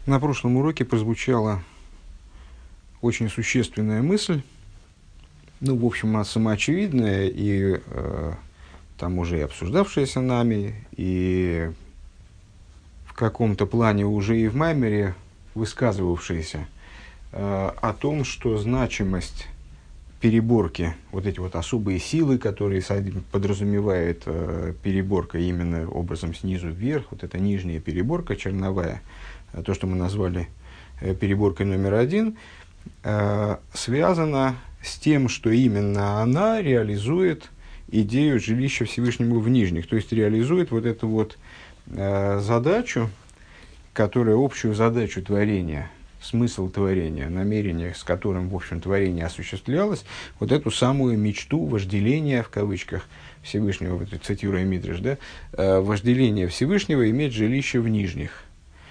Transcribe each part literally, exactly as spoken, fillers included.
На прошлом уроке прозвучала очень существенная мысль, ну, в общем, она самоочевидная и э, там уже и обсуждавшаяся нами, и в каком-то плане уже и в Маймере высказывавшаяся э, о том, что значимость переборки, вот эти вот особые силы, которые подразумевает э, переборка именно образом снизу вверх, вот эта нижняя переборка черновая, э, то, что мы назвали э, переборкой номер один, э, связана с тем, что именно она реализует идею жилища Всевышнему в нижних, то есть реализует вот эту вот э, задачу, которая общую задачу творения, смысл творения, намерение, с которым, в общем, творение осуществлялось, вот эту самую мечту, вожделение, в кавычках, Всевышнего, вот, цитируя Мидраш, да, э, вожделение Всевышнего иметь жилище в нижних,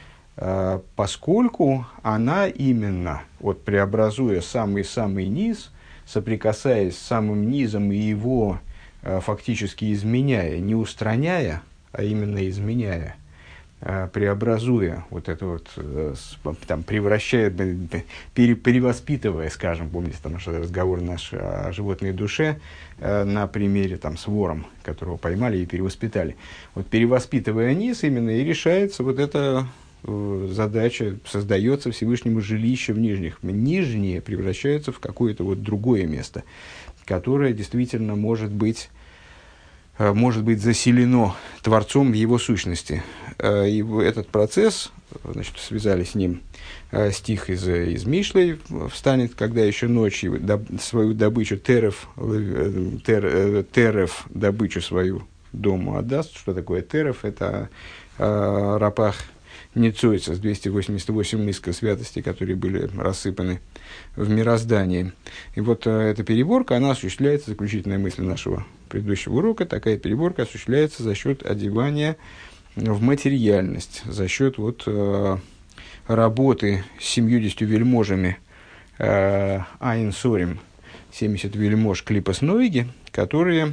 э, поскольку она именно, вот, преобразуя самый-самый низ, соприкасаясь с самым низом и его э, фактически изменяя, не устраняя, а именно изменяя, преобразуя, вот это вот, там, превращая, пере, перевоспитывая, скажем, помните, там наш разговор наш о животной душе на примере там, с вором, которого поймали и перевоспитали. Вот перевоспитывая низ именно и решается вот эта задача, создается Всевышнему жилище в нижних. Нижние превращаются в какое-то вот другое место, которое действительно может быть может быть заселено Творцом в его сущности. И этот процесс, значит, связали с ним стих из, из Мишлей, встанет, когда еще ночью доб, свою добычу терев, тер, терев, добычу свою дому отдаст. Что такое терев? Это э, рапах Ницойца с двести восемьдесят восемь мисков святости, которые были рассыпаны в мироздании. И вот э, эта переборка, она осуществляется, заключительная мысль нашего предыдущего урока, такая переборка осуществляется за счет одевания в материальность, за счет вот, э, работы с семьюдесятью вельможами э, Айн Сорим, семьдесят вельмож Клипас Нойги, которые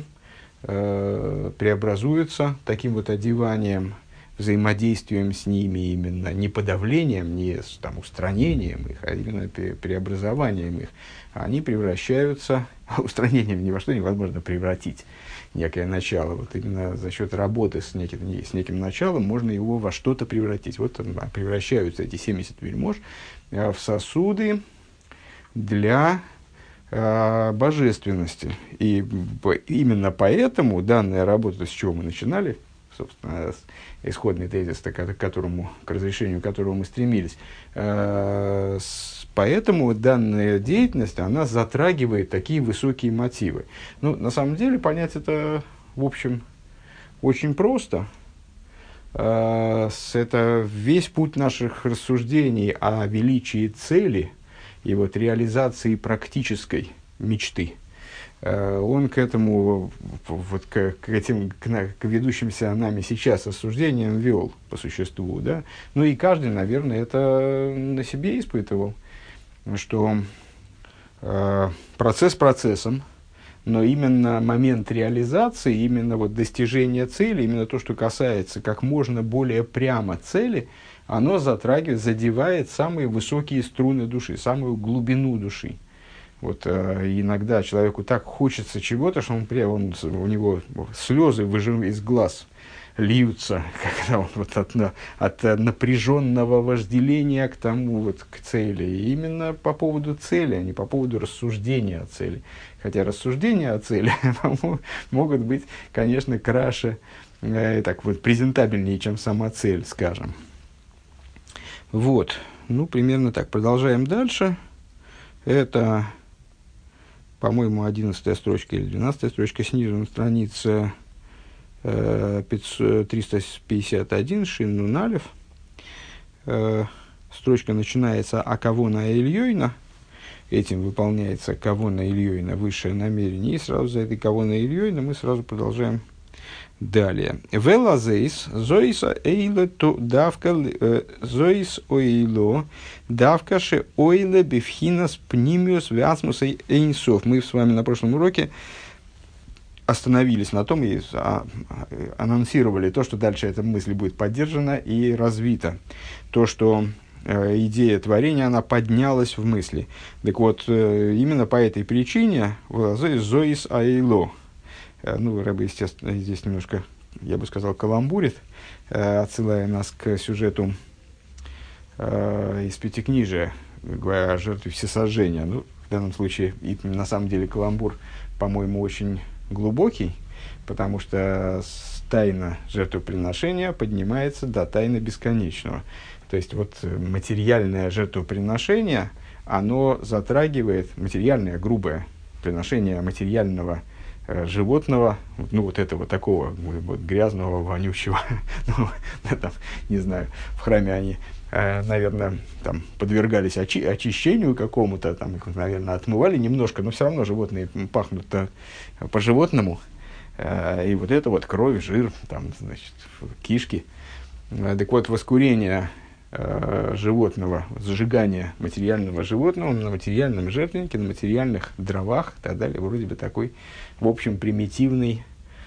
э, преобразуются таким вот одеванием, взаимодействием с ними именно, не подавлением, не там, устранением их, а именно преобразованием их. Они превращаются, устранением ни во что невозможно превратить некое начало. Вот именно за счет работы с неким, с неким началом можно его во что-то превратить. Вот превращаются эти семьдесят вельмож в сосуды для э, божественности. И именно поэтому данная работа, с чего мы начинали, собственно, исходный тезис, к которому, к разрешению которого мы стремились. Поэтому данная деятельность, она затрагивает такие высокие мотивы. Ну, на самом деле, понять это, в общем, очень просто. Это весь путь наших рассуждений о величии цели и вот реализации практической мечты. Он к этому, вот к, к этим, к, к ведущимся нами сейчас рассуждениям вел по существу, да. Ну и каждый, наверное, это на себе испытывал, что э, процесс процессом, но именно момент реализации, именно вот достижение цели, именно то, что касается как можно более прямо цели, оно затрагивает, задевает самые высокие струны души, самую глубину души. Вот, э, иногда человеку так хочется чего-то, что он, он, у него слезы выжим, из глаз льются, когда он вот от, от напряженного вожделения к тому, вот, к цели. И именно по поводу цели, а не по поводу рассуждения о цели. Хотя рассуждения о цели могут быть, конечно, краше, э, так вот, презентабельнее, чем сама цель, скажем. Вот, ну, примерно так. Продолжаем дальше. Это, по-моему, одиннадцатая строчка или двенадцатая строчка снизу на странице э, триста пятьдесят один, Шин Нун Алеф. Э, строчка начинается «Акавона Ильёйна». Этим выполняется «Кавона Ильёйна», высшее намерение. И сразу за этой «Кавона Ильёйна» мы сразу продолжаем далее. «Велазейс зоис эйло давка зоис ойло давка ше ойло бифхинас пнимиус вязмуса эйнсов». Мы с вами на прошлом уроке остановились на том и анонсировали то, что дальше эта мысль будет поддержана и развита. То, что э, идея творения, она поднялась в мысли. Так вот, э, именно по этой причине «зоис айло». Э, ну, Рэбе, естественно, здесь немножко, я бы сказал, каламбурит, э, отсылая нас к сюжету э, из Пятикнижия, говоря о жертве всесожжения. Ну, в данном случае, и на самом деле, каламбур, по-моему, очень глубокий, потому что тайна жертвоприношения поднимается до тайны бесконечного. То есть, вот материальное жертвоприношение, оно затрагивает, материальное, грубое приношение материального э, животного, ну, вот этого такого вот, грязного, вонючего, ну, там, не знаю, в храме они, э, наверное, там, подвергались очи- очищению какому-то, там, их, наверное, отмывали немножко, но все равно животные пахнут по-животному. И вот это вот кровь, жир, там, значит, кишки. Так вот, воскурение э, животного, сжигание материального животного на материальном жертвеннике, на материальных дровах и так далее, вроде бы такой, в общем, примитивный,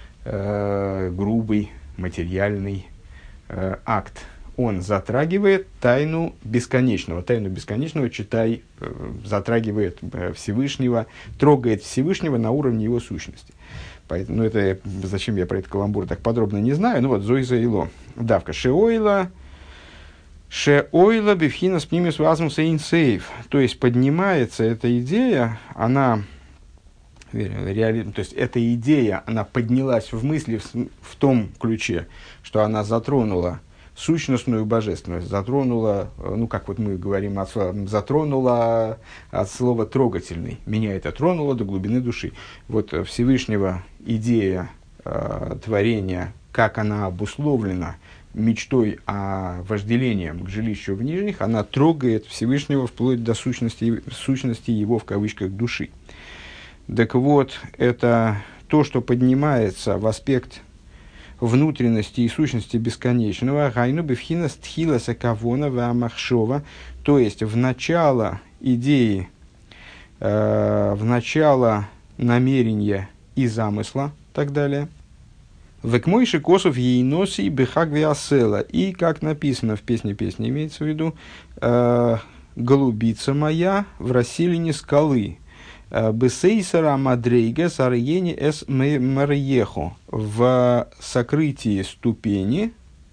э, грубый, материальный э, акт. Он затрагивает тайну бесконечного. Тайну бесконечного, читай, э, затрагивает э, Всевышнего, трогает Всевышнего на уровне его сущности. Поэтому, ну, это, зачем я про этот каламбур так подробно не знаю. Ну вот, Зой заило. Давка. Шеойла. Шеойла бифхина спнимис вазмуса инсейв. То есть, поднимается эта идея, она... Реали, то есть, эта идея, она поднялась в мысли в, в том ключе, что она затронула сущностную божественность, затронула, ну, как вот мы говорим, от слова, затронула от слова «трогательный». Меня это тронуло до глубины души. Вот Всевышнего идея э, творения, как она обусловлена мечтой о вожделении к жилищу в нижних, она трогает Всевышнего вплоть до сущности, сущности его, в кавычках, души. Так вот, это то, что поднимается в аспект внутренности и сущности бесконечного, гайну бифхина стхила сакавона вамахшова, то есть в начало идеи, э, в начало намерения и замысла, и так далее. Векмойши косов ейноси бехагвиасела, и как написано в песне песни, имеется в виду э, голубица моя в расселине скалы. Бесейсара мадрейга сарьени эс марьехо. В сокрытии ступени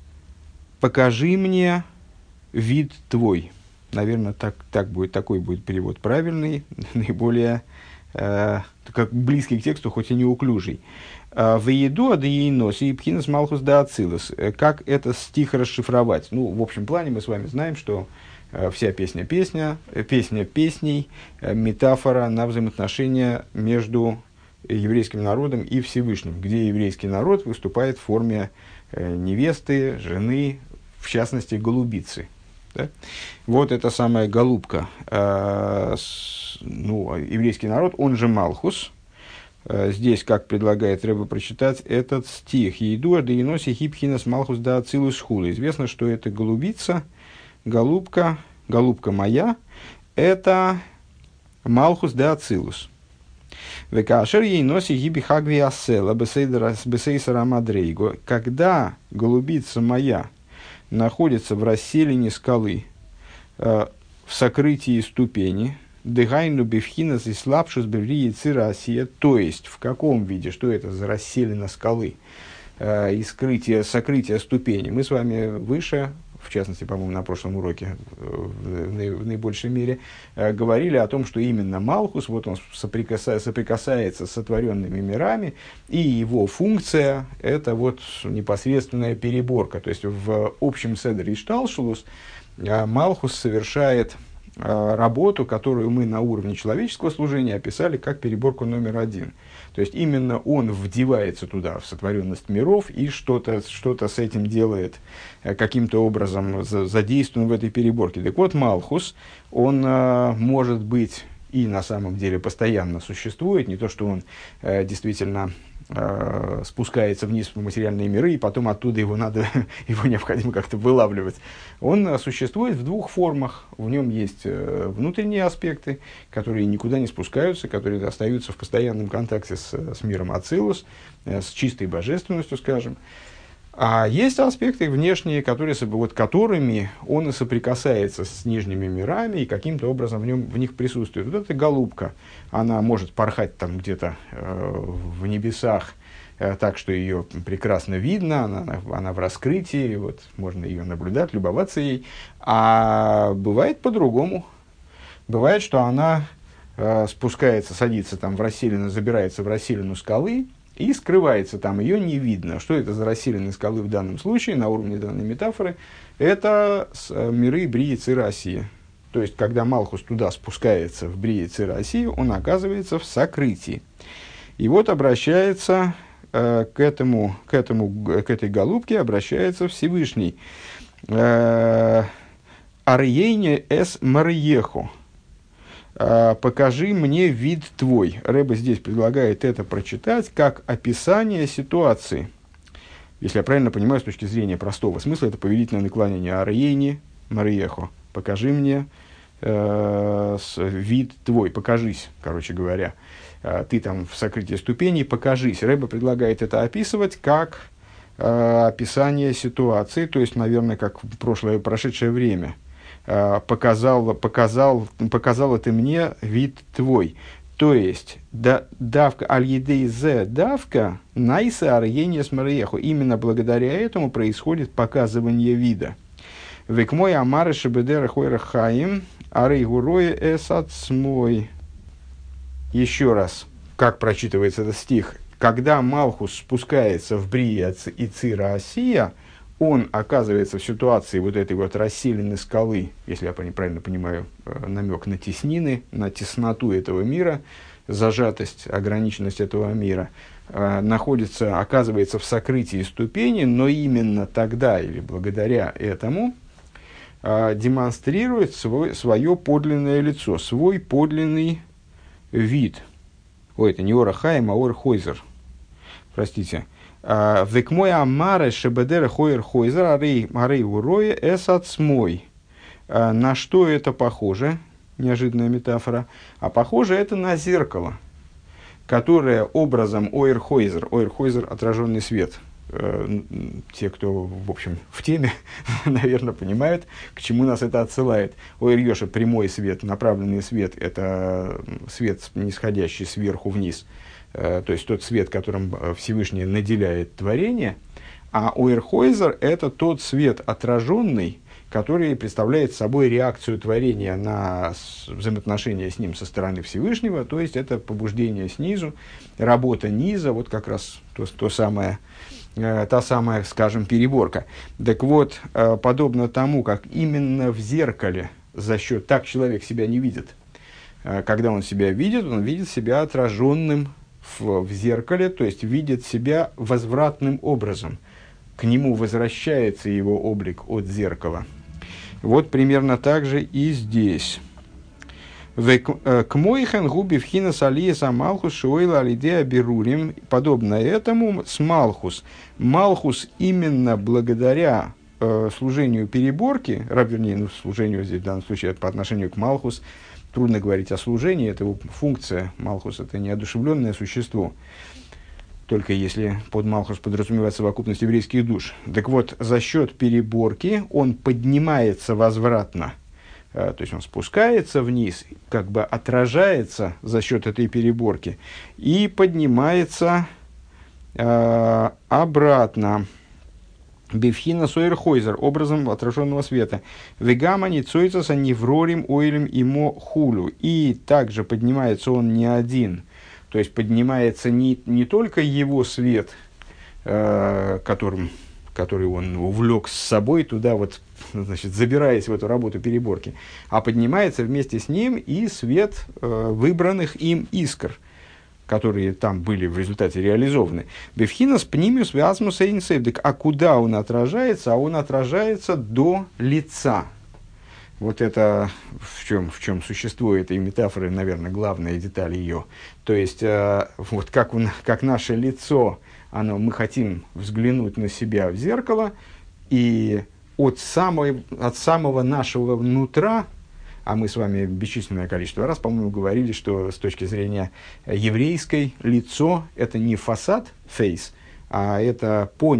покажи мне вид твой. Наверное, так, так будет, такой будет перевод правильный, наиболее э, как близкий к тексту, хоть и неуклюжий. В еду адеиноси и пхинас малхус да ацилус. Как этот стих расшифровать? Ну, в общем плане мы с вами знаем, что вся песня песня, песня песней, метафора на взаимоотношения между еврейским народом и Всевышним, где еврейский народ выступает в форме невесты, жены, в частности, голубицы. Да? Вот эта самая голубка. Ну, еврейский народ, он же Малхус. Здесь, как предлагает Ребе прочитать этот стих. «Еду адеиноси хипхинас малхус да ацилус хула». Известно, что это голубица, голубка, голубка моя, это Малхус де Ацилус. Векашер ей носи гиби хагви асела бесейсара мадрейго. Когда голубица моя находится в расселине скалы, э, в сокрытии ступени, дыгайну бифхинас и слабшус беврии цирасия, то есть в каком виде, что это за расселина скалы, э, и скрытие, сокрытие ступени. Мы с вами выше, в частности, по-моему, на прошлом уроке в наибольшей мере, говорили о том, что именно Малхус, вот он соприкасается, соприкасается с сотворенными мирами, и его функция – это вот непосредственная переборка. То есть, в общем седер Ишталшулус Малхус совершает работу, которую мы на уровне человеческого служения описали как переборку номер один. То есть, именно он вдевается туда, в сотворенность миров, и что-то, что-то с этим делает, каким-то образом задействован в этой переборке. Так вот, Малхус, он а, может быть и на самом деле постоянно существует, не то, что он а, действительно а, спускается вниз в материальные миры, и потом оттуда его надо, его необходимо как-то вылавливать. Он а, существует в двух формах. В нем есть а, внутренние аспекты, которые никуда не спускаются, которые остаются в постоянном контакте с, с миром Ацилус, а, с чистой божественностью, скажем. А есть аспекты внешние, которые, вот, которыми он и соприкасается с нижними мирами, и каким-то образом в, нем, в них присутствует. Вот эта голубка, она может порхать там где-то э, в небесах, э, так что ее прекрасно видно, она, она в раскрытии, вот, можно ее наблюдать, любоваться ей. А бывает по-другому. Бывает, что она э, спускается, садится там в расселину, забирается в расселину скалы, и скрывается там, ее не видно. Что это за расселенные скалы в данном случае, на уровне данной метафоры? Это миры Брии Цира Осия. То есть, когда Малхус туда спускается, в Брии Цира Осия, он оказывается в сокрытии. И вот обращается э, к, этому, к, этому, к этой голубке, обращается Всевышний. Арьейне эс Марьеху. «Покажи мне вид твой». Рэбе здесь предлагает это прочитать как описание ситуации. Если я правильно понимаю, с точки зрения простого смысла, это повелительное наклонение «Арьейни Мариехо». «Покажи мне э, вид твой», «покажись», короче говоря. «Ты там в сокрытии ступеней, покажись». Рэбе предлагает это описывать как э, описание ситуации, то есть, наверное, как в прошлое, прошедшее время. Показал, показал, показала ты мне вид твой. То есть, да, давка аль-едей зе давка найса арьение смариеху. Именно благодаря этому происходит показывание вида. Век мой амары шебедера хойра хаим арей гуроя эсад смой. Еще раз, как прочитывается этот стих. Когда Малхус спускается в Брия и Цира Осия, он оказывается в ситуации вот этой вот расселенной скалы, если я правильно понимаю, намек на теснины, на тесноту этого мира, зажатость, ограниченность этого мира, находится, оказывается в сокрытии ступени, но именно тогда или благодаря этому демонстрирует свой, свое подлинное лицо, свой подлинный вид. Ой, это не Ора Хаим, а Ор Хойзер. Простите. Век мой амаре шебедер хойер хойзер арей арей уроя эсад смой. На что это похоже? Неожиданная метафора. А похоже это на зеркало, которое образом ойр хойзер. Ойр хойзер — отраженный свет. Те, кто, в общем, в теме, наверное, понимают, к чему нас это отсылает. Ойр йоша — прямой свет, направленный свет — это свет, нисходящий сверху вниз. То есть тот свет, которым Всевышний наделяет творение, а Ойрхойзер — это тот свет отраженный, который представляет собой реакцию творения на взаимоотношения с ним со стороны Всевышнего, то есть это побуждение снизу, работа низа, вот как раз то, то самое, та самая, скажем, переборка. Так вот, подобно тому, как именно в зеркале за счет, так человек себя не видит. Когда он себя видит, он видит себя отраженным В, в зеркале, то есть видит себя возвратным образом. К нему возвращается его облик от зеркала. Вот примерно так же и здесь. К мойхен губи вхина салия самалхус шуэйла алидея берурим. Подобно этому с Малхус. Малхус именно благодаря э, служению переборки, раб, вернее, ну, служению здесь в данном случае по отношению к Малхус, трудно говорить о служении, это его функция. Малхус — это неодушевленное существо, только если под Малхус подразумевается совокупность еврейских душ. Так вот, за счет переборки он поднимается возвратно, то есть он спускается вниз, как бы отражается за счет этой переборки и поднимается э, обратно. Бифхина Сойерхойзер, образом отраженного света. Вегама ницойцаса неврорим ойлем имо хулю. И также поднимается он не один. То есть поднимается не, не только его свет, э, которым, который он увлек с собой туда, вот, значит, забираясь в эту работу переборки, а поднимается вместе с ним и свет э, выбранных им искр, которые там были в результате реализованы. Бефхинас пнимиус виасмус эйнсейвдик. А куда он отражается? А он отражается до лица. Вот это в чем, в чем существо этой метафоры, наверное, главная деталь ее. То есть, э, вот как, он, как наше лицо, оно, мы хотим взглянуть на себя в зеркало, и от, самой, от самого нашего нутра, а мы с вами бесчисленное количество раз, по-моему, говорили, что с точки зрения еврейской лицо – это не фасад, face, а это поним,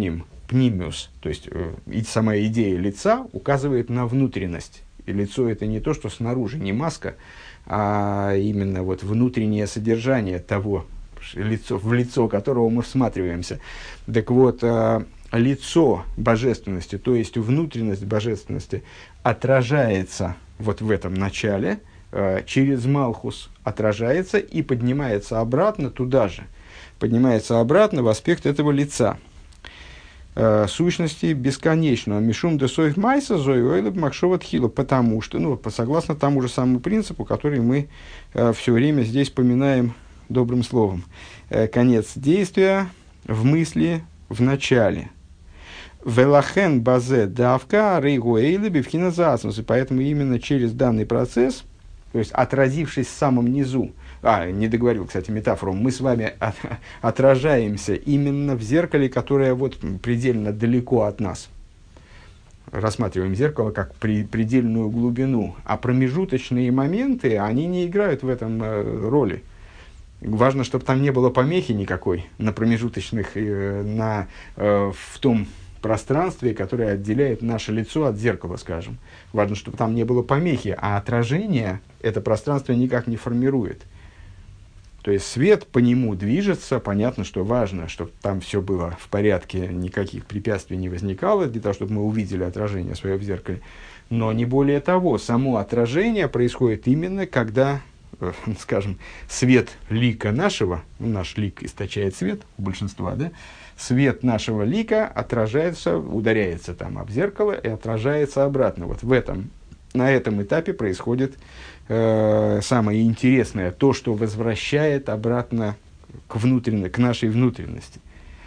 пнимиус, то есть э, и сама идея лица указывает на внутренность. И лицо это не то, что снаружи, не маска, а именно вот внутреннее содержание того, лицо, в лицо которого мы всматриваемся. Так вот, э, лицо божественности, то есть внутренность божественности, отражается вот в этом начале, э, через Малхус отражается и поднимается обратно туда же. Поднимается обратно в аспект этого лица. Э, сущности бесконечного. Мишум де соев майса зоюэлэб махшова тхила. Потому что, ну, согласно тому же самому принципу, который мы э, все время здесь поминаем добрым словом. Э, конец действия в мысли в начале. Велахен базе давка рейгуэйлэ бифхина заасмус. И поэтому именно через данный процесс, то есть отразившись в самом низу, а, не договорил, кстати, метафору, мы с вами от, отражаемся именно в зеркале, которое вот предельно далеко от нас. Рассматриваем зеркало как при, предельную глубину, а промежуточные моменты, они не играют в этом э, роли. Важно, чтобы там не было помехи никакой на промежуточных, э, на, э, в том пространстве, которое отделяет наше лицо от зеркала, скажем. Важно, чтобы там не было помехи, а отражение это пространство никак не формирует. То есть свет по нему движется, понятно, что важно, чтобы там все было в порядке, никаких препятствий не возникало, для того, чтобы мы увидели отражение свое в зеркале. Но не более того, само отражение происходит именно, когда, э, скажем, свет лика нашего, ну, наш лик источает свет у большинства, да, свет нашего лика отражается, ударяется там об зеркало и отражается обратно. Вот в этом, на этом этапе происходит э, самое интересное, то, что возвращает обратно к, внутренне, к нашей внутренности.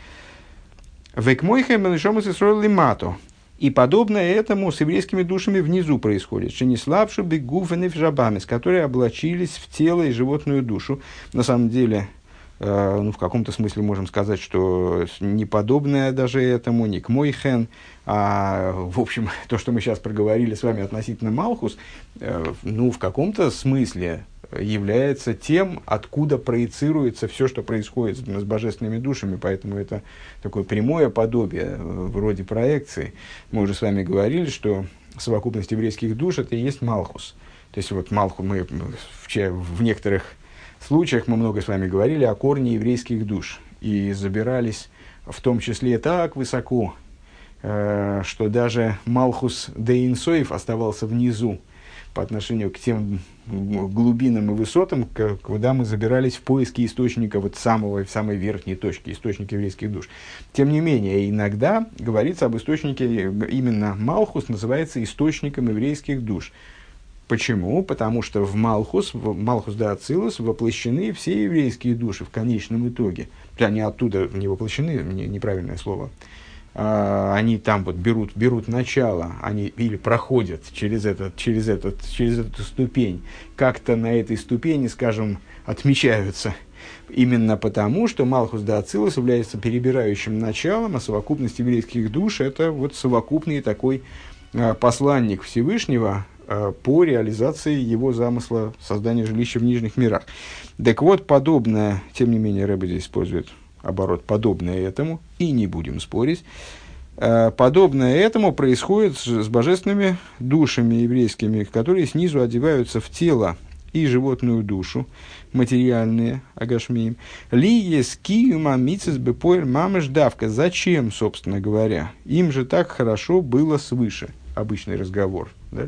И подобное этому с еврейскими душами внизу происходит. Шениславшу бегуфенев жабамес, которые облачились в тело и животную душу. На самом деле, э, ну, в каком-то смысле можем сказать, что не подобное даже этому, не к мойхен, а, в общем, то, что мы сейчас проговорили с вами относительно Малхус, э, ну, в каком-то смысле является тем, откуда проецируется все, что происходит с, с божественными душами. Поэтому это такое прямое подобие, вроде проекции. Мы уже с вами говорили, что совокупность еврейских душ – это и есть Малхус. То есть, вот Малху мы в, в некоторых случаях мы много с вами говорили о корне еврейских душ. И забирались в том числе так высоко, э, что даже Малхус де Инсоев оставался внизу по отношению к тем глубинам и высотам, куда мы забирались в поиске источника вот самого, самой верхней точки, источника еврейских душ. Тем не менее, иногда говорится об источнике, именно Малхус называется источником еврейских душ. Почему? Потому что в Малхус, в Малхус да Ацилус воплощены все еврейские души в конечном итоге. Они оттуда не воплощены, неправильное слово. Они там вот берут, берут начало, они или проходят через, этот, через, этот, через эту ступень, как-то на этой ступени, скажем, отмечаются. Именно потому, что Малхус да Ацилус является перебирающим началом, а совокупность еврейских душ – это вот совокупный такой посланник Всевышнего по реализации его замысла создания жилища в нижних мирах. Так вот, подобное, тем не менее, Рэбе здесь использует оборот, подобное этому, и не будем спорить, подобное этому происходит с, с божественными душами еврейскими, которые снизу одеваются в тело и животную душу, материальные, агашмиим. Ли ес киюма мицис бепоэль мамыш давка. Зачем, собственно говоря? Им же так хорошо было свыше. Обычный разговор. Да?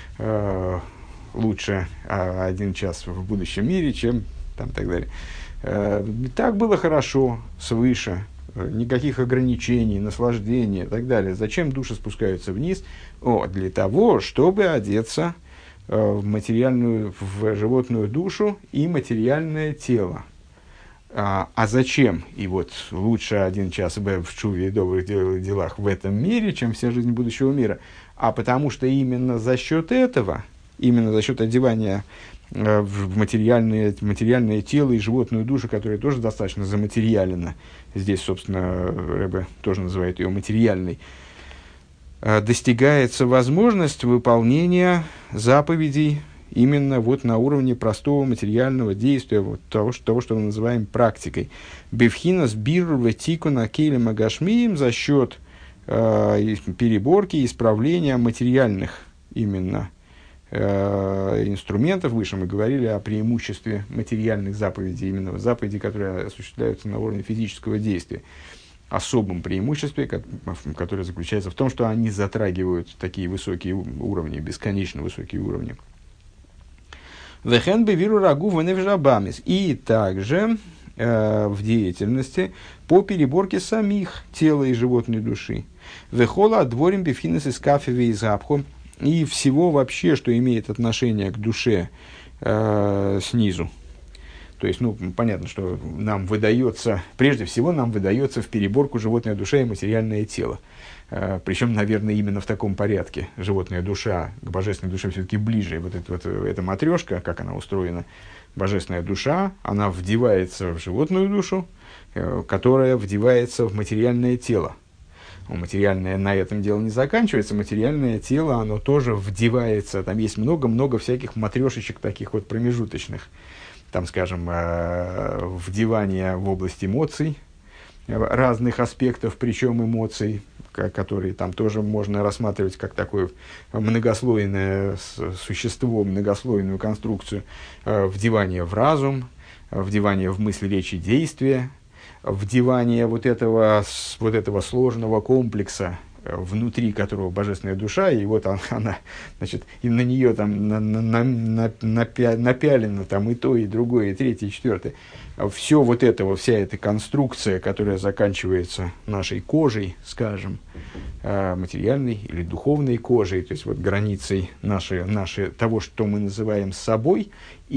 Э, лучше э, один час в будущем мире, чем там так далее. Э, так было хорошо свыше. Никаких ограничений, наслаждения и так далее. Зачем души спускаются вниз? О, для того, чтобы одеться в материальную, в животную душу и материальное тело. А, а зачем? И вот лучше один час в чуве и добрых делах в этом мире, чем вся жизнь будущего мира. А потому что именно за счет этого, именно за счет одевания в материальное, материальное тело и животную душу, которая тоже достаточно заматериалена, здесь, собственно, Рэбе тоже называет ее материальной, достигается возможность выполнения заповедей именно вот на уровне простого материального действия, вот того, что, того, что мы называем практикой. Бевхинас биру ветику на кейлем агашмием, за счет э, переборки, исправления материальных именно э, инструментов. Выше мы говорили о преимуществе материальных заповедей, именно заповедей, которые осуществляются на уровне физического действия. Особом преимуществе, которое заключается в том, что они затрагивают такие высокие уровни, бесконечно высокие уровни. Вехен бевиру рагу веневжабамис. И также э, в деятельности по переборке самих тела и животной души. Вехола отворим бифинес из кафеве и запху. И всего вообще, что имеет отношение к душе э, снизу. То есть, ну, понятно, что нам выдается, прежде всего нам выдается в переборку животная душа и материальное тело. Э, причем, наверное, именно в таком порядке. Животная душа к божественной душе все-таки ближе. Вот, это, вот эта матрешка, как она устроена, божественная душа, она вдевается в животную душу, э, которая вдевается в материальное тело. Материальное на этом дело не заканчивается, материальное тело, оно тоже вдевается. Там есть много-много всяких матрешечек таких вот промежуточных. Там, скажем, вдевание в область эмоций, разных аспектов, причем эмоций, которые там тоже можно рассматривать как такое многослойное существо, многослойную конструкцию, вдевание в разум, вдевание в мысли, речи, действия, вдевание вот этого, вот этого сложного комплекса, внутри которого божественная душа, и вот она, она значит, и на нее там на, на, на, напя, напялено там и то, и другое, и третье, и четвертое. Все вот это, вся эта конструкция, которая заканчивается нашей кожей, скажем, материальной или духовной кожей, то есть вот границей нашей, нашей, того, что мы называем собой,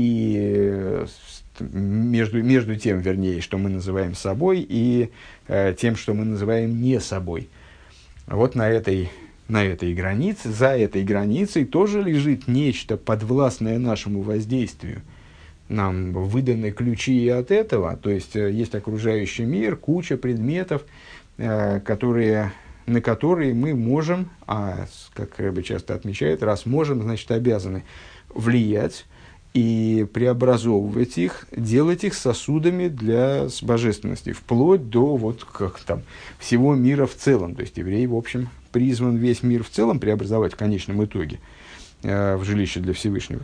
и между, между тем, вернее, что мы называем собой, и э, тем, что мы называем не собой. Вот на этой, на этой границе, за этой границей тоже лежит нечто подвластное нашему воздействию. Нам выданы ключи от этого, то есть есть окружающий мир, куча предметов, э, которые, на которые мы можем, а, как Рэбе часто отмечает, раз можем, значит обязаны влиять и преобразовывать их, делать их сосудами для божественности, вплоть до вот, как, там, всего мира в целом. То есть еврей, в общем, призван весь мир в целом преобразовать в конечном итоге э, в жилище для Всевышнего.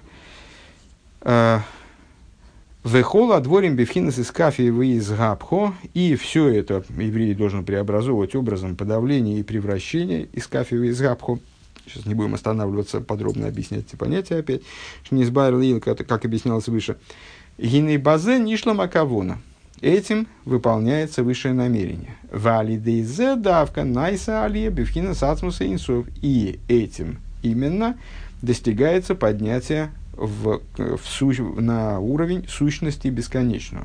Вехола отворим бифхинес из кафе вы из габхо, и все это еврей должен преобразовывать образом подавления и превращения из кафе вы из габхо. Сейчас не будем останавливаться, подробно объяснять эти понятия опять. Шнизбайр, как, как объяснялось выше. Гиней базе нишла макавона. Этим выполняется высшее намерение. Вали дейзе давка найса алия бифхина сацмуса инсов. И этим именно достигается поднятие в, в суч, на уровень сущности бесконечного.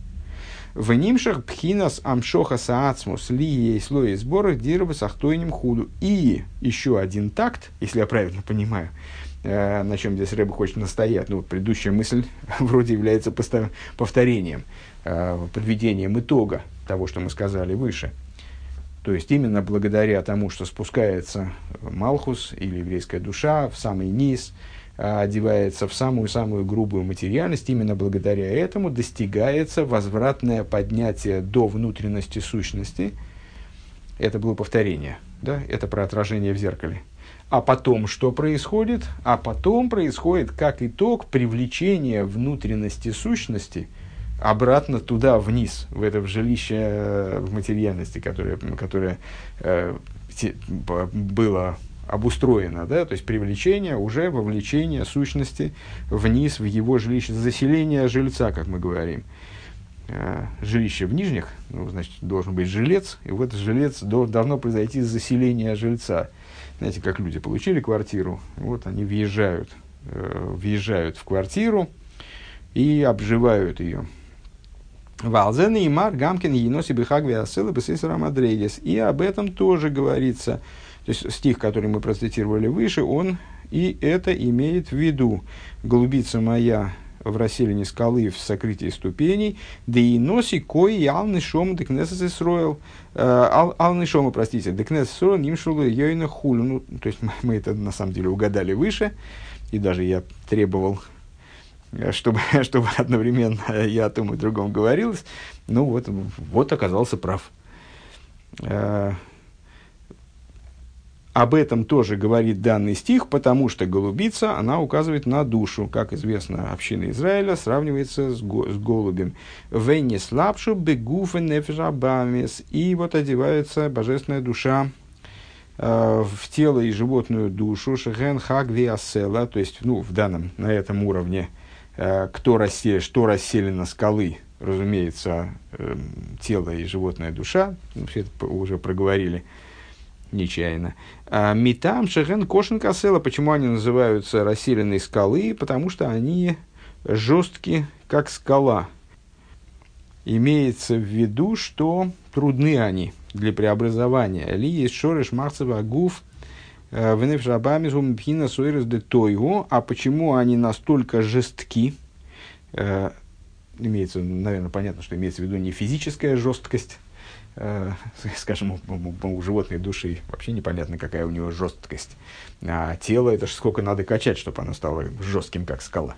В нимшах пхинас амшоха саацмус ли ей слои сборах дирба сахтойним худу. И еще один такт, если я правильно понимаю, э, на чем здесь Рэбе хочет настоять. Ну, предыдущая мысль вроде является постав- повторением, э, подведением итога того, что мы сказали выше. То есть, именно благодаря тому, что спускается Малхус или еврейская душа в самый низ, одевается в самую-самую грубую материальность, именно благодаря этому достигается возвратное поднятие до внутренности сущности. Это было повторение, да? Это про отражение в зеркале. А потом что происходит? А потом происходит, как итог, привлечение внутренности сущности обратно туда, вниз, в это в жилище в материальности, которое, которое э, те, было обустроено, да, то есть привлечение, уже вовлечение сущности вниз в его жилище, заселение жильца, как мы говорим. Э, жилище в нижних, ну, значит, должен быть жилец, и вот жилец до, давно произойти заселение жильца. Знаете, как люди получили квартиру, вот они въезжают, э, въезжают в квартиру и обживают ее. Валзен и Мар Гамкин Еноси Бихагви Асылы Бесисара Мадрейгес. И об этом тоже говорится. То есть стих, который мы процитировали выше, он и это имеет в виду. Голубица моя в расселине скалы в сокрытии ступеней, да и носи кой алны шома декнесес исроил, алны шома, простите, декнесес исроил нимшулы йойна хулю. Ну, то есть мы, мы это на самом деле угадали выше, и даже я требовал, чтобы, чтобы одновременно и о том, и другом говорилось. Ну вот, вот оказался прав. об этом тоже говорит данный стих, потому что голубица, она указывает на душу. Как известно, община Израиля сравнивается с, го, с голубем. «Вейне слабшу бегуфе нефежабамес». И вот одевается божественная душа э, в тело и животную душу. «Шеген хаг виасела». То есть, ну, в данном, на этом уровне, э, кто расселен, что расселено скалы, разумеется, э, тело и животная душа. Ну, все это уже проговорили нечаянно. Митам шеген кошен касела. Почему они называются расселенной скалы? Потому что они жесткие, как скала. Имеется в виду, что трудны они для преобразования. Ли есть шореш марцева гуф венеф шабами зумпхина суэрес де тойгу. А почему они настолько жестки? Имеется, наверное, понятно, что имеется в виду не физическая жесткость. Скажем, у, у, у животной души вообще непонятно, какая у него жесткость. А тело, это же сколько надо качать, чтобы оно стало жестким, как скала.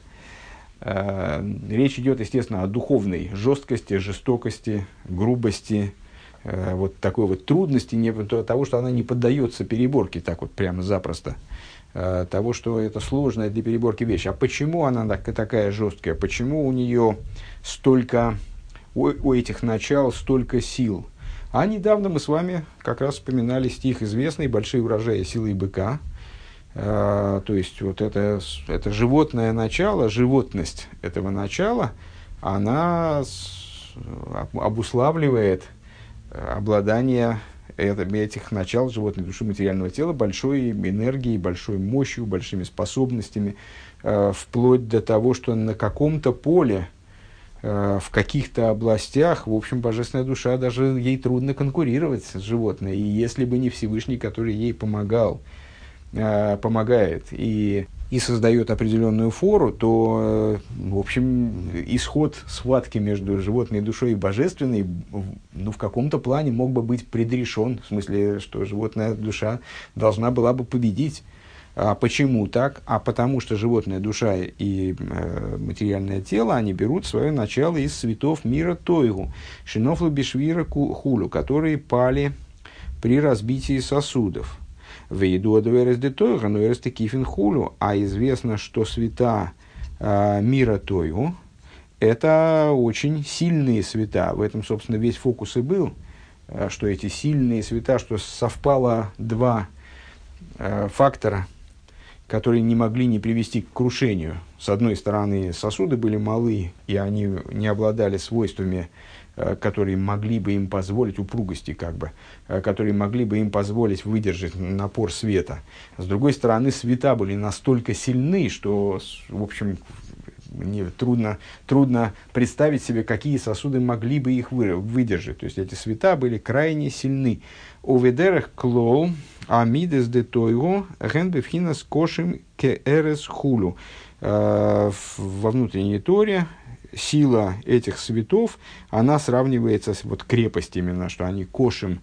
Речь идет, естественно, о духовной жесткости, жестокости, грубости, вот такой вот трудности, не, того, что она не поддается переборке так вот прямо запросто. Того, что это сложная для переборки вещь. А почему она так, такая жесткая? Почему у нее столько, у, у этих начал столько сил? А недавно мы с вами как раз вспоминали стих известный «Большие урожаи силы быка». А, то есть, вот это, это животное начало, животность этого начала, она с, обуславливает обладание это, этих начал животной души материального тела большой энергией, большой мощью, большими способностями, а, вплоть до того, что на каком-то поле, в каких-то областях, в общем, божественная душа, даже ей трудно конкурировать с животной. И если бы не Всевышний, который ей помогал, э, помогает и, и создает определенную фору, то, э, в общем, исход схватки между животной душой и божественной, ну, в каком-то плане мог бы быть предрешен, в смысле, что животная душа должна была бы победить. А почему так? А потому что животная душа и э, материальное тело, они берут свое начало из цветов мира Тойгу, Шинофлу Бишвира Хулю, которые пали при разбитии сосудов. Вейду адуэрес де Тойга, но эрес кифин Хулю. А известно, что света э, мира Тойгу – это очень сильные света. В этом, собственно, весь фокус и был, э, что эти сильные света, что совпало два э, фактора, которые не могли не привести к крушению. С одной стороны, сосуды были малы, и они не обладали свойствами, которые могли бы им позволить, упругости как бы, которые могли бы им позволить выдержать напор света. С другой стороны, света были настолько сильны, что, в общем, мне трудно, трудно представить себе, какие сосуды могли бы их вы, выдержать. То есть, эти света были крайне сильны. Оведерах клоу амидес де тойго генбефхинас кошим кеэрес хулу. Во внутренней торе сила этих светов, она сравнивается с вот крепость именно, что они кошим.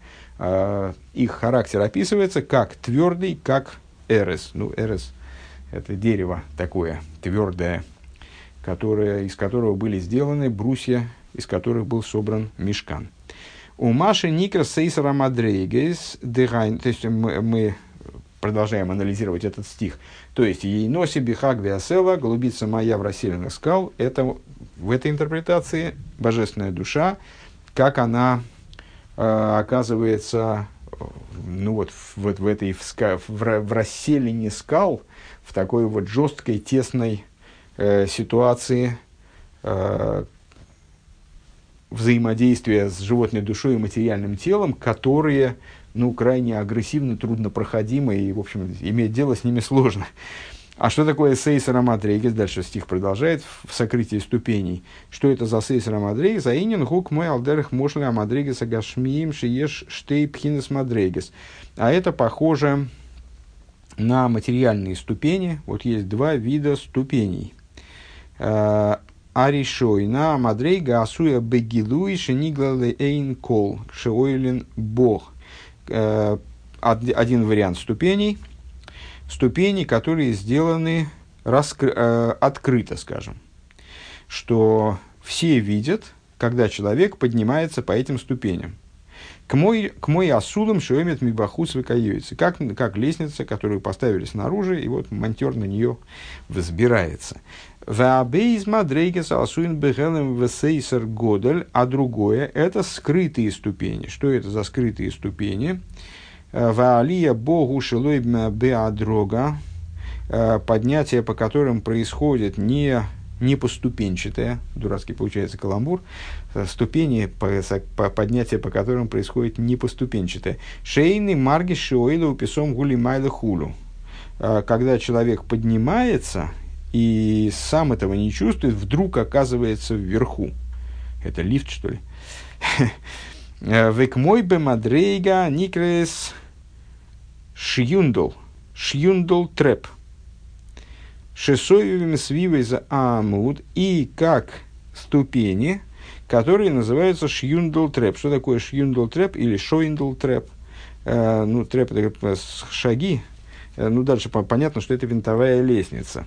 Их характер описывается как твердый, как эрес. Ну, эрес – это дерево такое твердое, которое, из которого были сделаны брусья, из которых был собран мишкан. У Маши Никра Сейсара Мадрейгес, то есть мы, мы продолжаем анализировать этот стих. То есть ей носи бихаг виасела, голубица моя в расселенных скал. Это в этой интерпретации божественная душа, как она э, оказывается ну вот, в, в этой в, ска, в, в расселении скал, в такой вот жесткой, тесной э, ситуации э, взаимодействия с животной душой и материальным телом, которые, ну, крайне агрессивны, труднопроходимы, и, в общем, иметь дело с ними сложно. А что такое сейсера мадрейгес? Дальше стих продолжает в сокрытии ступеней. Что это за сейсера мадрейгес? Аинин гук мой алдерах мошля мадрейгес агашмиим шиеш штей пхинес мадрейгес. А это похоже на материальные ступени. Вот есть два вида ступеней. Аришойна мадрейга асуя бегилуи шениглале эйн кол шеойлен бог. Один вариант ступеней. Ступени, которые сделаны раскры- э, открыто, скажем. Что все видят, когда человек поднимается по этим ступеням. К мой, к мой асулам шоемет мибахус выкаюется. Как, как лестница, которую поставили снаружи, и вот монтер на нее взбирается. Ваабейз мадрейгес асуин бегелем весейсер годель. А другое – это скрытые ступени. Что это за скрытые ступени? Ваалия богу шелойбна беадрога. Поднятие, по которым происходит не, не поступенчатое, дурацкий получается каламбур, ступени, по, по, поднятие, по которым происходит не поступенчатое. Шейный марги шиоила уписом гули майла хулу. Когда человек поднимается и сам этого не чувствует, вдруг оказывается вверху. Это лифт, что ли? Век мой бе мадрейга никрес шьюндл. Шьюндл трэп. Шесоевыми свивой за амуд, и как ступени, которые называются шьюндл трэп. Что такое шьюндл трэп или шойндл трэп? Э, ну, трэп это шаги. Э, ну, дальше понятно, что это винтовая лестница.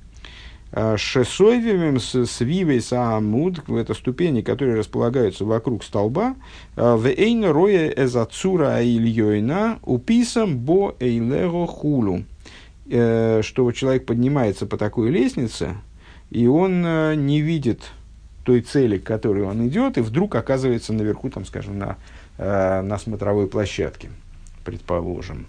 Шесоевыми свивой за амуд, это ступени, которые располагаются вокруг столба. В эйна роя эзацура ильёйна уписам бо эйлего хулу. Что человек поднимается по такой лестнице, и он не видит той цели, к которой он идет, и вдруг оказывается наверху, там, скажем, на, на смотровой площадке, предположим.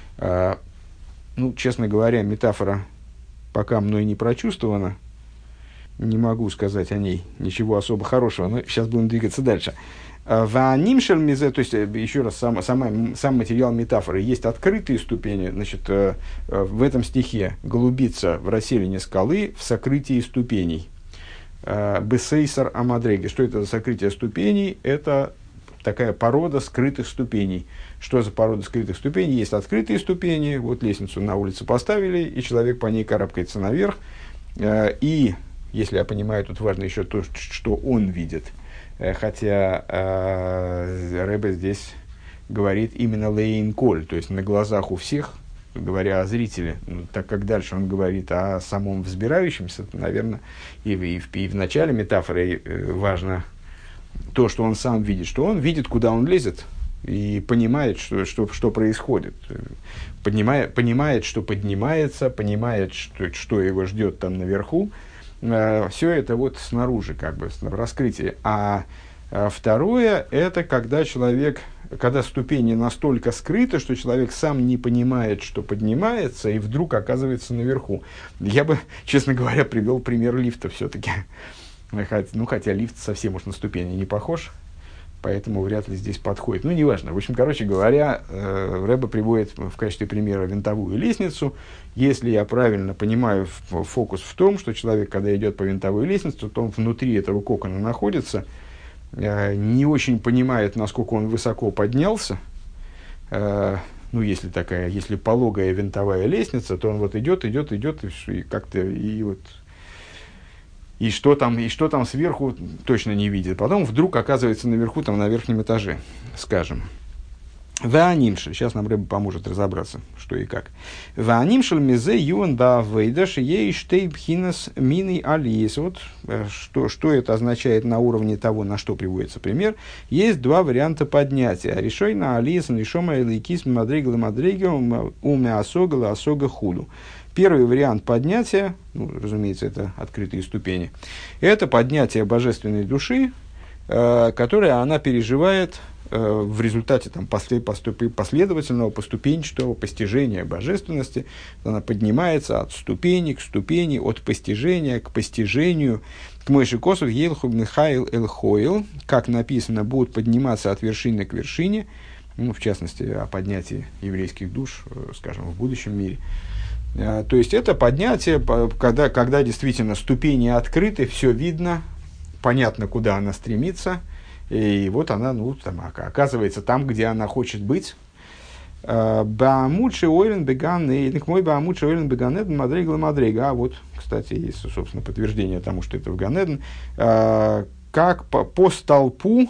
Ну, честно говоря, метафора пока мной не прочувствована, не могу сказать о ней ничего особо хорошего, но сейчас будем двигаться дальше. Ванимшель мизе, то есть, еще раз, сам, сам, сам материал метафоры. Есть открытые ступени, значит, в этом стихе голубица в расселине скалы в сокрытии ступеней. Бесейсар амадреги. Что это за сокрытие ступеней? Это такая порода скрытых ступеней. Что за порода скрытых ступеней? Есть открытые ступени, вот лестницу на улице поставили, и человек по ней карабкается наверх. И, если я понимаю, тут важно еще то, что он видит. Хотя э, Ребе здесь говорит именно лейн коль, то есть на глазах у всех, говоря о зрителе, ну, так как дальше он говорит о самом взбирающемся, наверное, и, и, в, и в начале метафоры важно то, что он сам видит, что он видит, куда он лезет, и понимает, что, что, что происходит, понимает, понимает, что поднимается, понимает, что, что его ждет там наверху. Все это вот снаружи, как бы, в раскрытии. А второе, это когда человек, когда ступени настолько скрыты, что человек сам не понимает, что поднимается, и вдруг оказывается наверху. Я бы, честно говоря, привел пример лифта все-таки. Ну, хотя лифт совсем уж на ступени не похож, поэтому вряд ли здесь подходит. Ну, неважно. В общем, короче говоря, Ребе приводит в качестве примера винтовую лестницу. Если я правильно понимаю, фокус в том, что человек, когда идет по винтовой лестнице, то он внутри этого кокона находится, не очень понимает, насколько он высоко поднялся. Ну, если такая, если пологая винтовая лестница, то он вот идет, идет, идет, и как-то, и вот... И что, там, и что там сверху, точно не видит. Потом вдруг оказывается наверху, там, на верхнем этаже, скажем. Ваанимшель. Сейчас нам Ребе поможет разобраться, что и как. Ваанимшель мизе юан да вейдаш ей штейб хинас мини алиес. Вот что, что это означает на уровне того, на что приводится пример. Есть два варианта поднятия. Решой на алиес, решома элейкис, мадригла мадрига, уме осога, осога худу. Первый вариант поднятия, ну, разумеется, это открытые ступени, это поднятие божественной души, э, которое она переживает э, в результате там, после, поступ, последовательного, поступенчатого постижения божественности. Она поднимается от ступени к ступени, от постижения к постижению. К Мойше Косов Елхуб Михаил Элхоил, как написано, будут подниматься от вершины к вершине, ну, в частности, о поднятии еврейских душ, э, скажем, в будущем мире. То есть это поднятие, когда, когда действительно ступени открыты, все видно, понятно, куда она стремится, и вот она, ну, там, оказывается там, где она хочет быть. Баамудши ойлен беган, и мой баамудши ойлен беганеден мадрейгла мадрейга. А вот, кстати, есть, собственно, подтверждение тому, что это в Ганеден. Как по, по столпу,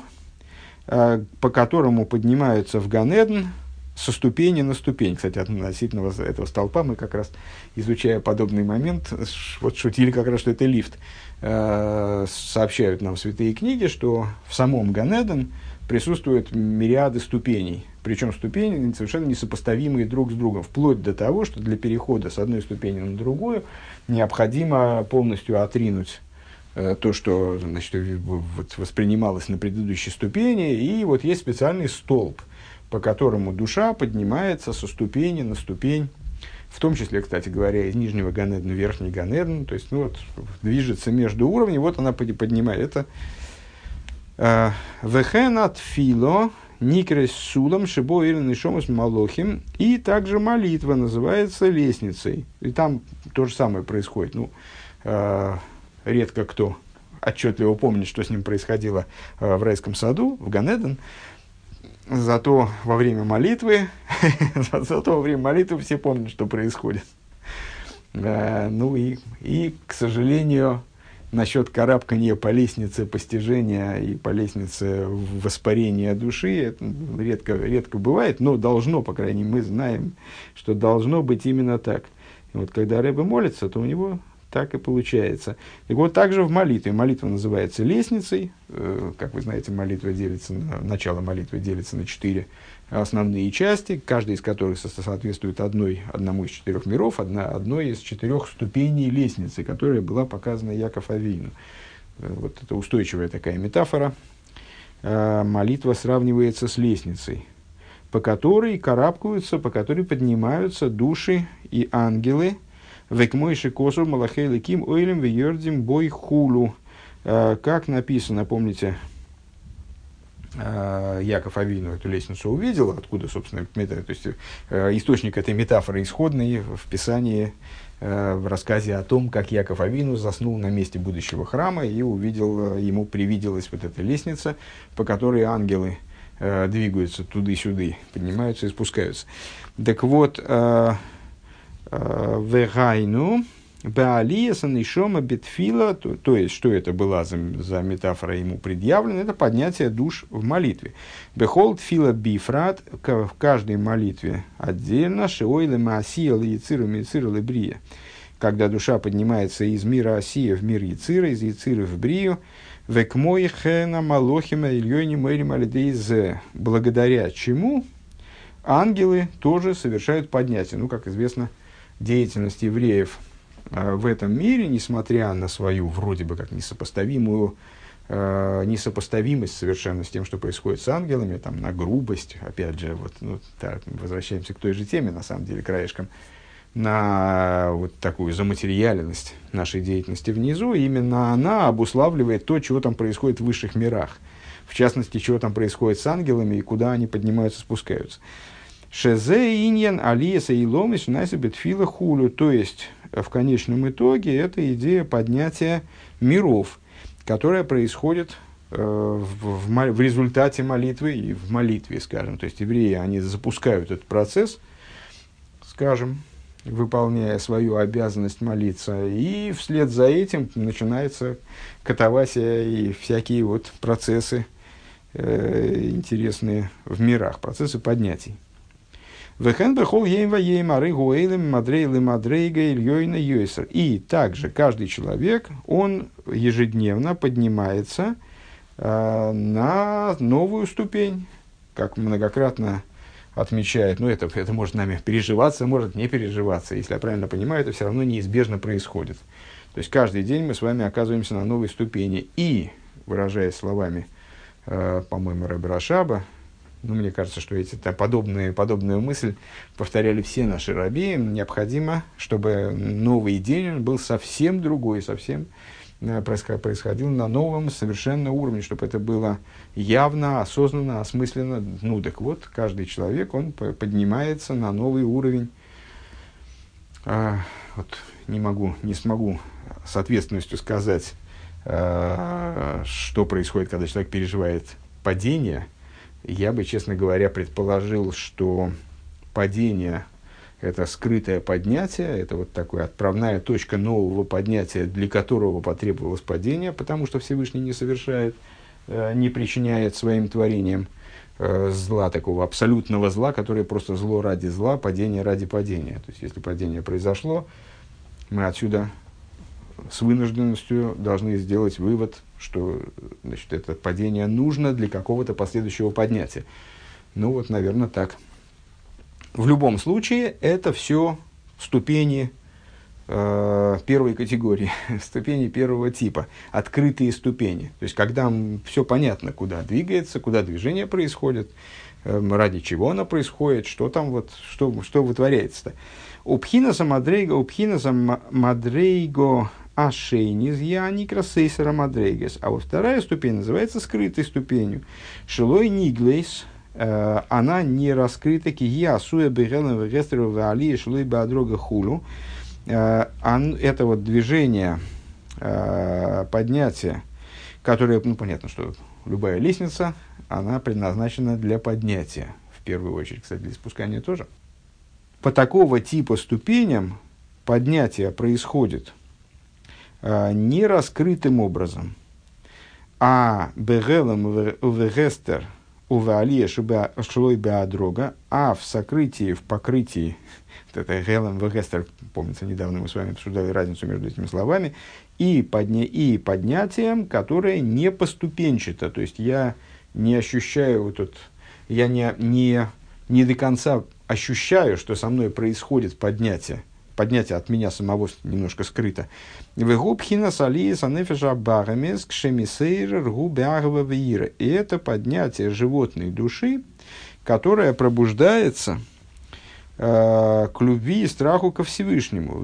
по которому поднимаются в Ганеден, со ступени на ступень. Кстати, относительно этого столпа мы как раз, изучая подобный момент, вот шутили как раз, что это лифт. Э, сообщают нам святые книги, что в самом Ганеден присутствуют мириады ступеней. Причем ступени совершенно несопоставимые друг с другом, вплоть до того, что для перехода с одной ступени на другую необходимо полностью отринуть э, то, что, значит, вот, воспринималось на предыдущей ступени, и вот есть специальный столб, по которому душа поднимается со ступени на ступень, в том числе, кстати говоря, из нижнего Ганедна в верхний Ганедн, то есть, ну, вот, движется между уровнями, вот она поднимает. Это «Вехенат фило никрес сулам шибо или шомус малохим», и также молитва называется лестницей. И там то же самое происходит. Ну, э, редко кто отчетливо помнит, что с ним происходило э, в райском саду, в Ганеден. Зато во время молитвы, зато во время молитвы все помнят, что происходит. Э, ну и, и, к сожалению, насчет карабкания по лестнице постижения и по лестнице воспарения души, это редко, редко бывает, но должно, по крайней мере, мы знаем, что должно быть именно так. И вот когда Ребе молится, то у него так и получается. Так вот, также в молитве. Молитва называется лестницей. Как вы знаете, молитва делится на, начало молитвы делится на четыре основные части, каждая из которых соответствует одной, одному из четырех миров, одна, одной из четырех ступеней лестницы, которая была показана Яаков Авину. Вот это устойчивая такая метафора. Молитва сравнивается с лестницей, по которой карабкаются, по которой поднимаются души и ангелы. Векмойши косур малахей леким ойлем веердим бой хулу. Как написано, помните, Яаков Авину эту лестницу увидел, откуда, собственно, то есть источник этой метафоры исходный в Писании, в рассказе о том, как Яаков Авину заснул на месте будущего храма и увидел, ему привиделась вот эта лестница, по которой ангелы двигаются туда-сюда, поднимаются и спускаются. Так вот, вегайну баалия санишома бетфила, то есть, что это была за, за метафора ему предъявлена, это поднятие душ в молитве. Бехол тфила бифрат, в каждой молитве отдельно, шиойле маасия лейциру мейциру лебрия. Когда душа поднимается из мира Асия в мир Яцира, из Яцира в Брию, векмой хэна малохима ильёни мэрим алидейзе, благодаря чему ангелы тоже совершают поднятие. Ну, как известно, деятельность евреев в этом мире, несмотря на свою вроде бы как несопоставимую, э, несопоставимость совершенно с тем, что происходит с ангелами, там, на грубость, опять же, вот, ну, так, возвращаемся к той же теме, на самом деле, краешком, на вот такую заматериальность нашей деятельности внизу, именно она обуславливает то, чего там происходит в высших мирах, в частности, чего там происходит с ангелами и куда они поднимаются, спускаются. Шезе иньян алиеса и ломис найсабет фила хулю, то есть в конечном итоге это идея поднятия миров, которая происходит э, в, в, в результате молитвы и в молитве, скажем. То есть евреи, они запускают этот процесс, скажем, выполняя свою обязанность молиться, и вслед за этим начинается катавасия и всякие вот процессы э, интересные в мирах, процессы поднятий. И также каждый человек, он ежедневно поднимается э, на новую ступень, как многократно отмечает, ну это, это может нами переживаться, может не переживаться, если я правильно понимаю, это все равно неизбежно происходит. То есть каждый день мы с вами оказываемся на новой ступени, и, выражаясь словами, э, по-моему, Ребе Рашаба, ну, мне кажется, что эти, та, подобные, подобную мысль повторяли все наши раби. Необходимо, чтобы новый день был совсем другой, совсем э, происходил на новом совершенно уровне, чтобы это было явно, осознанно, осмысленно. Ну, так вот, каждый человек, он поднимается на новый уровень. А, вот, не могу, не смогу с ответственностью сказать, а, что происходит, когда человек переживает падение. Я бы, честно говоря, предположил, что падение – это скрытое поднятие, это вот такая отправная точка нового поднятия, для которого потребовалось падение, потому что Всевышний не совершает, э, не причиняет своим творениям э, зла, такого абсолютного зла, которое просто зло ради зла, падение ради падения. То есть, если падение произошло, мы отсюда с вынужденностью должны сделать вывод, что, значит, это падение нужно для какого-то последующего поднятия. Ну вот, наверное, так. В любом случае, это все ступени э, первой категории, ступени первого типа, открытые ступени. То есть, когда все понятно, куда двигается, куда движение происходит, э, ради чего оно происходит, что там вот, что, что вытворяется-то. Упхинаса мадрейго, упхинаса мадрейго ашейниз яникра сейсера мадрейгес. А вот вторая ступень называется скрытой ступенью. Шилой ниглейс, она не раскрыта, кия суя бегелем вегестеру вали шилой беадрога хулу. Это вот движение, поднятие, которое, ну, понятно, что любая лестница, она предназначена для поднятия, в первую очередь, кстати, для спускания тоже. По такого типа ступеням поднятие происходит э, не раскрытым образом, а бегелем вегестер увалия шлой беадрога, а в сокрытии, в покрытии, это гелем вегестер, помнится, недавно мы с вами обсуждали разницу между этими словами, и, подня, и поднятием, которое не поступенчато, то есть я не ощущаю вот тут, я не, не, не до конца ощущаю, что со мной происходит поднятие. Поднятие от меня самого немножко скрыто. И это поднятие животной души, которое пробуждается э, к любви и страху ко Всевышнему.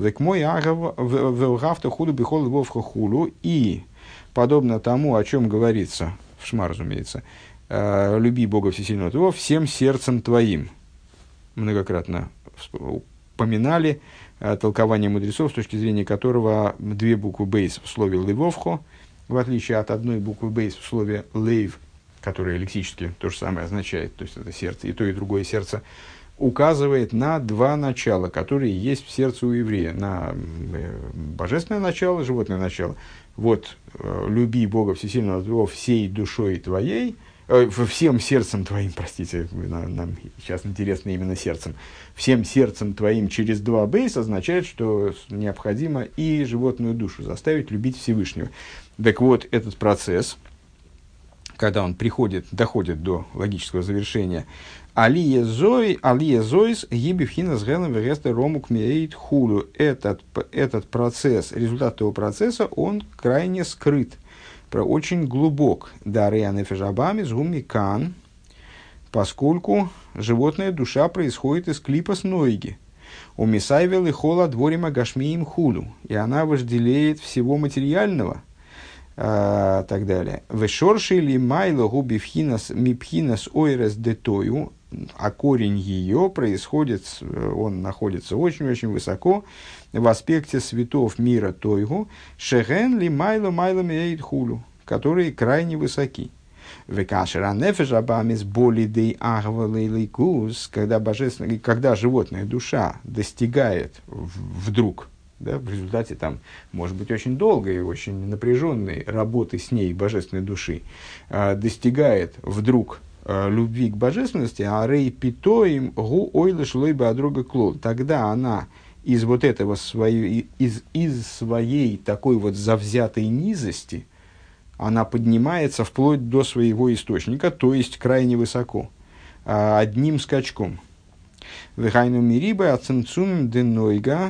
И подобно тому, о чем говорится, в Шма, разумеется, э, люби Бога Всесильного твоего всем сердцем твоим. Многократно упоминали э, толкование мудрецов, с точки зрения которого две буквы «бейс» в слове «левовхо», в отличие от одной буквы «бейс» в слове «лейв», которая лексически то же самое означает, то есть это сердце, и то, и другое сердце, указывает на два начала, которые есть в сердце у еврея, на божественное начало, животное начало. Вот, э, люби Бога Всесильного твоего всей душой твоей, всем сердцем твоим, простите, нам сейчас интересно именно сердцем, всем сердцем твоим через два бейс означает, что необходимо и животную душу заставить любить Всевышнего. Так вот, этот процесс, когда он приходит, доходит до логического завершения, алия зой, алия зойс, гибивхина с гелем вегеста ромук меит хулу. Этот, этот процесс, результат этого процесса, он крайне скрыт. Очень глубок, дарья нефежабами згуми кан, поскольку животная душа происходит из клипа с нойги. У мисайвел и хола дворима гашмиим худу, и она вожделеет всего материального, а, так далее. Вешорши ли майло губивхинас мипхинас ойрес детою, а корень ее происходит, он находится очень-очень высоко в аспекте светов мира Тойгу, шеген ли майло майло меет хулю, которые крайне высоки. Векашера нефежабамис боли дей агвалейликус, когда божественная, когда животная душа достигает вдруг, да, в результате там, может быть, очень долгой, очень напряженной работы с ней божественной души, достигает вдруг любви к божественности, а рей питоим гу ойлыш лойба друга клол. Тогда она из вот этого своей, из, из своей такой вот завзятой низости, она поднимается вплоть до своего источника, то есть крайне высоко, одним скачком. Вехайну мириба ацинцумим денойга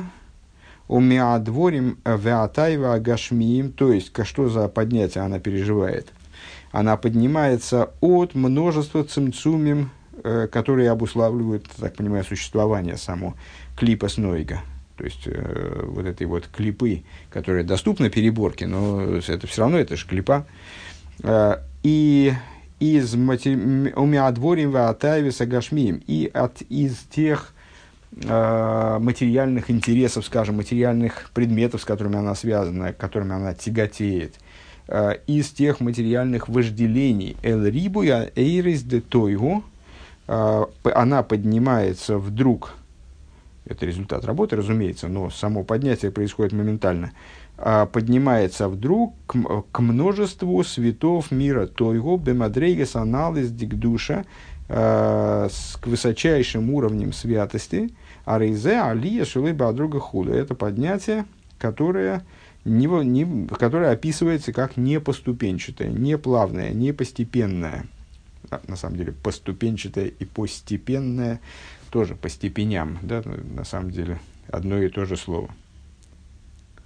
умеадворим веатайва агашмиим, то есть, что за поднятие она переживает? Она поднимается от множества цимцумим, э, которые обуславливают, так понимаю, существование само клипа с нойга. То есть, э, вот этой вот клипы, которые доступны переборке, но это все равно, это же клипа. Э, и из умеадворим ваатайвиса гашмием, и от, из тех э, материальных интересов, скажем, материальных предметов, с которыми она связана, которыми она тяготеет, из тех материальных вожделений эл рибуя эйрис де тойгу, она поднимается вдруг, это результат работы, разумеется, но само поднятие происходит моментально, поднимается вдруг к, к множеству светов мира тойгу бемадрейгас анализ дикдуша, с к высочайшим уровнем святости, а рейзе алия шулей бадруга худа. Это поднятие, которое не, не, которое описывается как непоступенчатое, неплавное, непостепенное. А, на самом деле, поступенчатое и постепенное тоже по степеням, да, на самом деле, одно и то же слово.